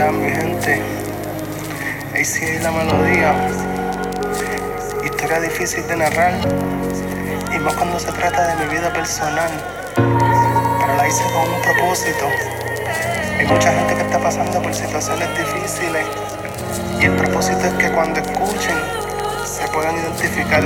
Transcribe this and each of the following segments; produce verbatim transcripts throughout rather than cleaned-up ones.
días, mi gente. A C A la melodía. Historia difícil de narrar, y más cuando se trata de mi vida personal. Pero la hice con un propósito. Hay mucha gente que está pasando por situaciones difíciles, y el propósito es que cuando escuchen se puedan identificar.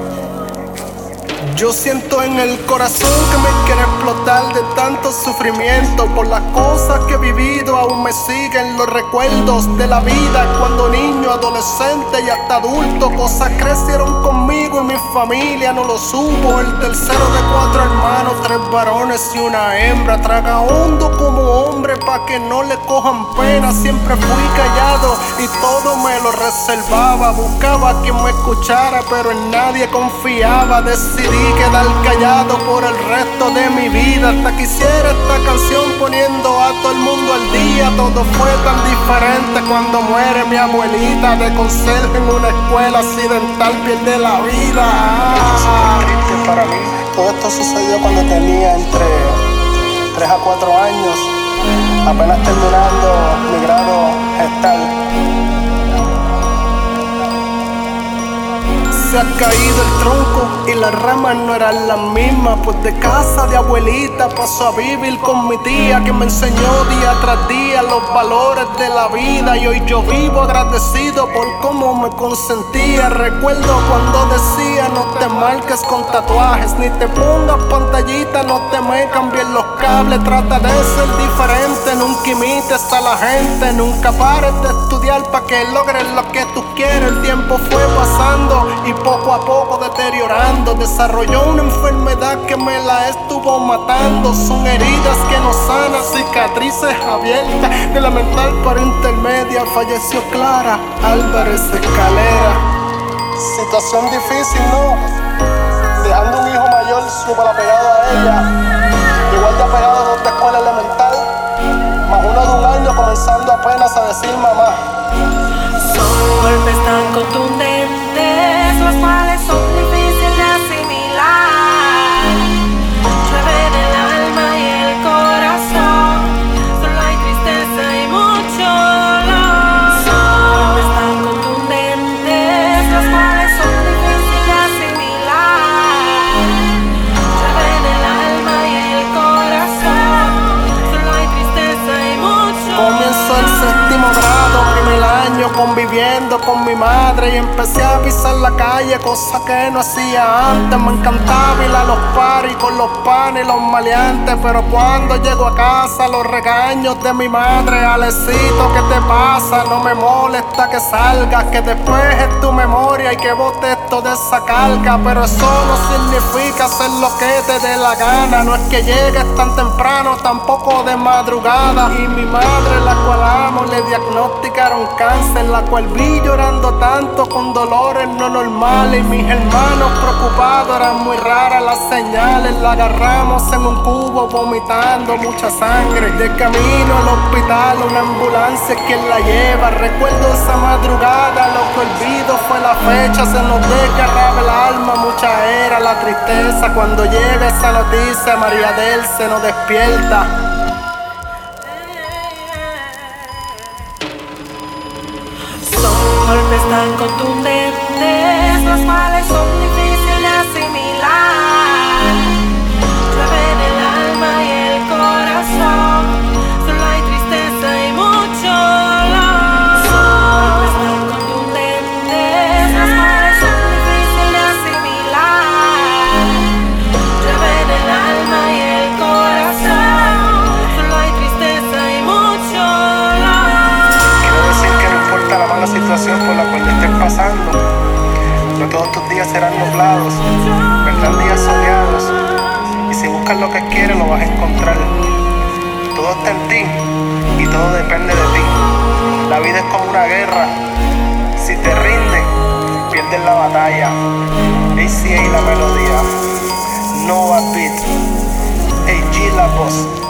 Yo siento en el corazón que me quiere explotar de tanto sufrimiento. Por las cosas que he vivido aún me siguen los recuerdos de la vida. Cuando niño, adolescente y hasta adulto, cosas crecieron conmigo y mi familia no lo supo. El tercero de cuatro hermanos, tres varones y una hembra. Traga hondo como hombre pa' que no le cojan pena. Siempre fui callado y todo me lo reservaba. Buscaba a quien me escuchara, pero en nadie confiaba. Decidí quedar callado por el resto de mi vida, hasta que hiciera esta canción poniendo a todo el mundo al día. Todo fue tan diferente cuando muere mi abuelita de conserje en una escuela accidental, pierde la vida. Ah, es triste para mí. Todo esto sucedió cuando tenía entre tres a cuatro años, apenas terminando mi grado gestal. Se ha caído el tronco y las ramas no eran las mismas, pues de casa de abuelita pasó a vivir con mi tía, que me enseñó día tras día los valores de la vida, y hoy yo vivo agradecido por cómo me consentía. Recuerdo cuando decía: no te marques con tatuajes, ni te pongas pantallita, no te me cambien los cables, trata de ser diferente, nunca imites a la gente, nunca pares de estudiar pa' que logres lo que tú quieres. El tiempo fue pasando y poco a poco deteriorando, desarrolló una enfermedad que me la estuvo matando. Son heridas que no sanan, cicatrices abiertas. De la mental para intermedia falleció Clara Álvarez Escalera. Situación difícil, ¿no? Dejando un hijo mayor súper apegado a ella, igual de apegado a otra escuela elemental, más uno de un año comenzando apenas a decir mamá. Son golpes tan contundentes, los cuales son difíciles de asimilar. Llueve en el alma y el corazón, solo hay tristeza y mucho dolor. Son golpes tan contundentes, los cuales son difíciles de asimilar. Llueve en el alma y el corazón, solo hay tristeza y mucho dolor. Comienzo el séptimo grado, primer año conviviendo con mi madre, y empecé a pisar la calle, cosa que no hacía antes. Me encantaba ir a los paris con los panes y los maleantes, pero cuando llego a casa los regaños de mi madre: Alecito, ¿qué te pasa? No me molesta que salgas, que después es tu memoria y que botes toda esa carga. Pero eso no significa hacer lo que te dé la gana, no es que llegues tan temprano, tampoco de madrugada. Y mi madre, la cual amo, le diagnosticaron cáncer, la cual vi llorando tanto con dolores no normales. Y mis hermanos preocupados, eran muy raras las señales. La agarramos en un cubo vomitando mucha sangre. De camino al hospital una ambulancia es quien la lleva. Recuerdo esa madrugada, lo que olvido fue la fecha. Se nos desgarraba el alma, mucha era la tristeza. Cuando llega esa noticia, María del se nos despierta. Son golpes tan contundentes, los cuales son difíciles de asimilar. Llueve en el alma y el corazón, solo hay tristeza y mucho dolor. Son golpes tan contundentes, los cuales son difíciles de asimilar. Llueve en el alma y el corazón, solo hay tristeza y mucho dolor. Quiero decir que no importa la mala situación por la cual estés pasando, no todos tus días serán nublados, vendrán días soleados, y si buscas lo que quieres lo vas a encontrar. Todo está en ti y todo depende de ti. La vida es como una guerra, si te rindes, pierdes la batalla. A C A la melodía, Nova Beat, A G la voz.